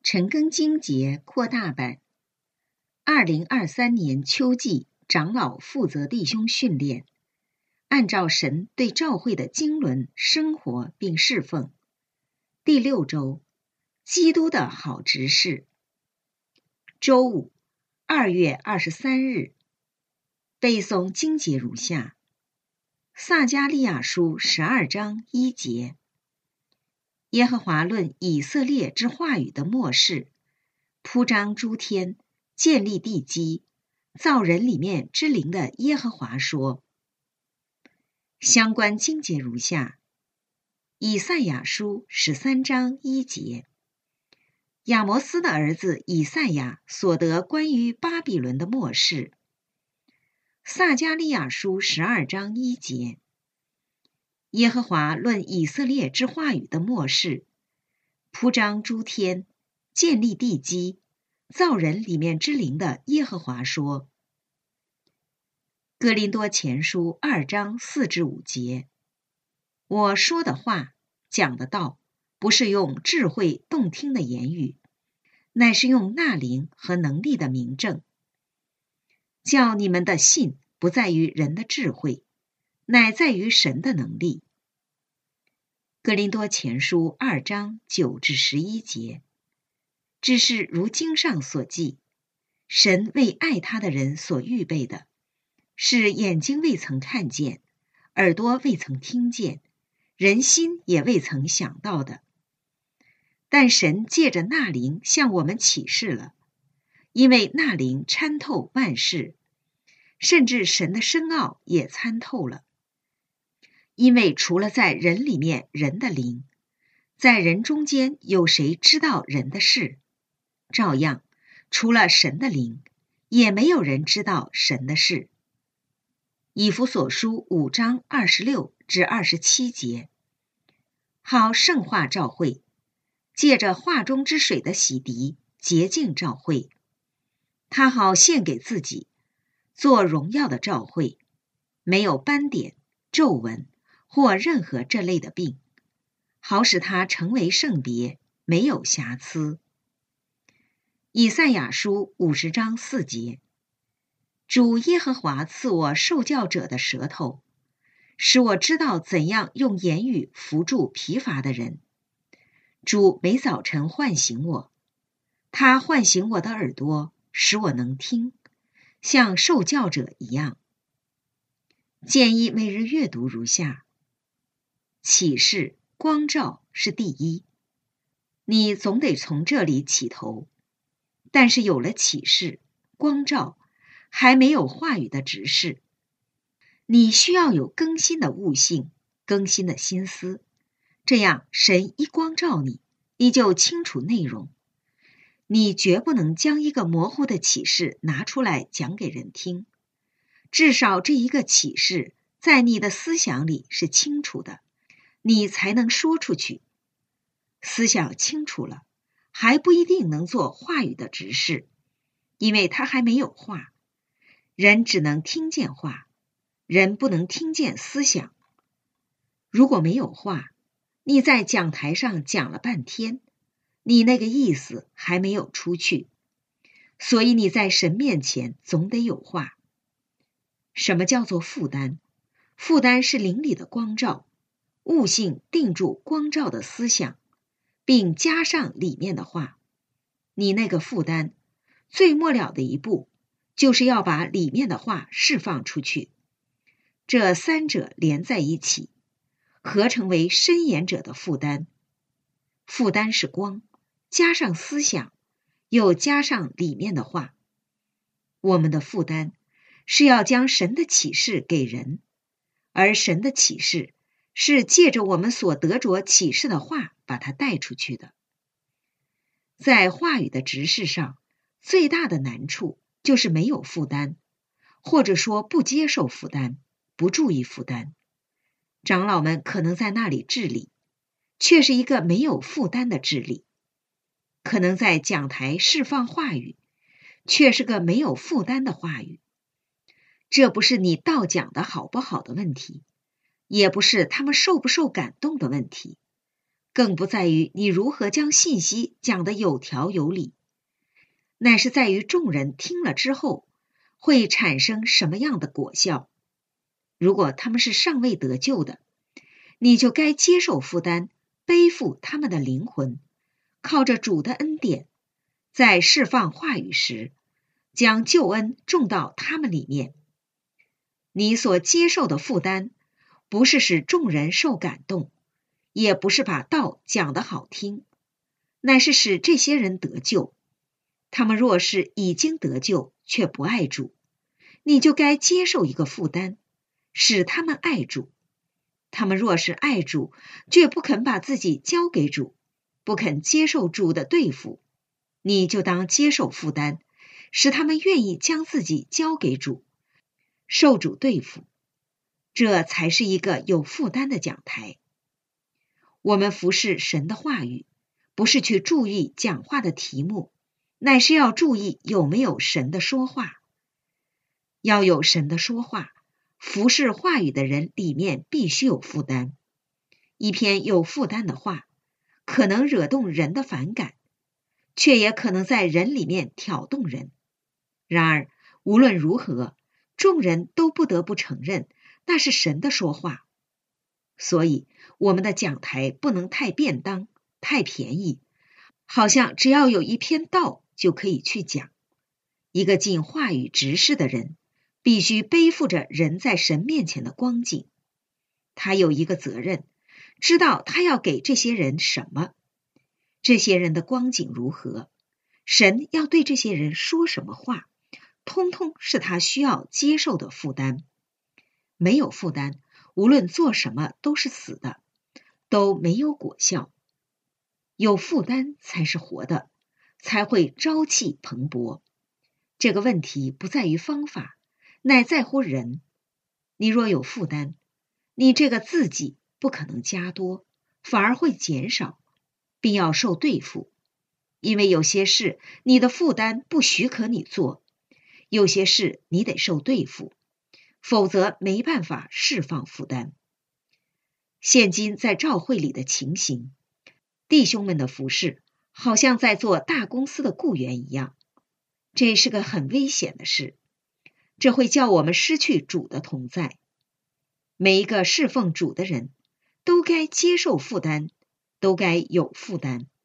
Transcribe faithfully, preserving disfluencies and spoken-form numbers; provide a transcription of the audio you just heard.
陈庚金节扩大版，二零二三年秋季长老负责弟兄训练，按照神对召会的经纶生活并侍奉。第六周，基督的好执事。周五，二月二十三日，背诵经节如下：撒迦利亚书十二章一节。耶和华论以色列之话语的末世，铺张诸天，建立地基，造人里面之灵的耶和华说。相关经节如下：以赛亚书十三章一节。亚摩斯的儿子以赛亚所得关于巴比伦的末世。撒迦利亚书十二章一节。耶和华论以色列之话语的末世，铺张诸天，建立地基，造人里面之灵的耶和华说。哥林多前书二章四至五节。我说的话，讲的道，不是用智慧动听的言语，乃是用纳灵和能力的明证，叫你们的信不在于人的智慧，乃在于神的能力。哥林多前书二章九至十一节。只是如经上所记，神为爱他的人所预备的，是眼睛未曾看见，耳朵未曾听见，人心也未曾想到的。但神借着那灵向我们启示了，因为那灵参透万事，甚至神的深奥也参透了。因为除了在人里面人的灵，在人中间有谁知道人的事？照样，除了神的灵，也没有人知道神的事。以弗所书五章二十六至二十七节。好圣化召会，借着化中之水的洗涤，洁净召会。他好献给自己，做荣耀的召会，没有斑点、皱纹或任何这类的病，好使他成为圣别，没有瑕疵。以赛亚书五十章四节。主耶和华赐我受教者的舌头，使我知道怎样用言语扶助疲乏的人。主每早晨唤醒我，他唤醒我的耳朵，使我能听，像受教者一样。建议每日阅读如下：启示、光照是第一，你总得从这里起头。但是有了启示、光照，还没有话语的执事。你需要有更新的悟性，更新的心思，这样神一光照你，你就清楚内容。你绝不能将一个模糊的启示拿出来讲给人听，至少这一个启示在你的思想里是清楚的，你才能说出去。思想清楚了，还不一定能做话语的执事，因为他还没有话。人只能听见话，人不能听见思想。如果没有话，你在讲台上讲了半天，你那个意思还没有出去，所以你在神面前总得有话。什么叫做负担？负担是灵里的光照，悟性定住光照的思想，并加上里面的话。你那个负担，最末了的一步，就是要把里面的话释放出去。这三者连在一起，合成为深言者的负担。负担是光，加上思想，又加上里面的话。我们的负担是要将神的启示给人，而神的启示是借着我们所得着启示的话把它带出去的。在话语的执事上，最大的难处就是没有负担，或者说不接受负担，不注意负担。长老们可能在那里治理，却是一个没有负担的治理；可能在讲台释放话语，却是个没有负担的话语。这不是你道讲的好不好的问题，也不是他们受不受感动的问题， 更不在于你如何将信息讲得有条有理，乃是在于众人听了之后会产生什么样的果效。如果他们是尚未得救的，你就该接受负担，背负他们的灵魂，靠着主的恩典，在释放话语时，将救恩种到他们里面。你所接受的负担，不是使众人受感动，也不是把道讲得好听，乃是使这些人得救。他们若是已经得救，却不爱主，你就该接受一个负担，使他们爱主。他们若是爱主，却不肯把自己交给主，不肯接受主的对付，你就当接受负担，使他们愿意将自己交给主，受主对付。这才是一个有负担的讲台。我们服侍神的话语，不是去注意讲话的题目，乃是要注意有没有神的说话。要有神的说话，服侍话语的人里面必须有负担。一篇有负担的话，可能惹动人的反感，却也可能在人里面挑动人。然而，无论如何，众人都不得不承认，那是神的说话。所以，我们的讲台不能太便当、太便宜，好像只要有一篇道就可以去讲。一个尽话语职事的人，必须背负着人在神面前的光景。他有一个责任，知道他要给这些人什么，这些人的光景如何，神要对这些人说什么话，通通是他需要接受的负担。没有负担，无论做什么都是死的，都没有果效。有负担才是活的，才会朝气蓬勃。这个问题不在于方法，乃在乎人。你若有负担，你这个自己不可能加多，反而会减少，并要受对付。因为有些事你的负担不许可你做，有些事你得受对付，否则没办法释放负担。现今在教会里的情形，弟兄们的服事好像在做大公司的雇员一样，这是个很危险的事，这会叫我们失去主的同在。每一个侍奉主的人都该接受负担，都该有负担。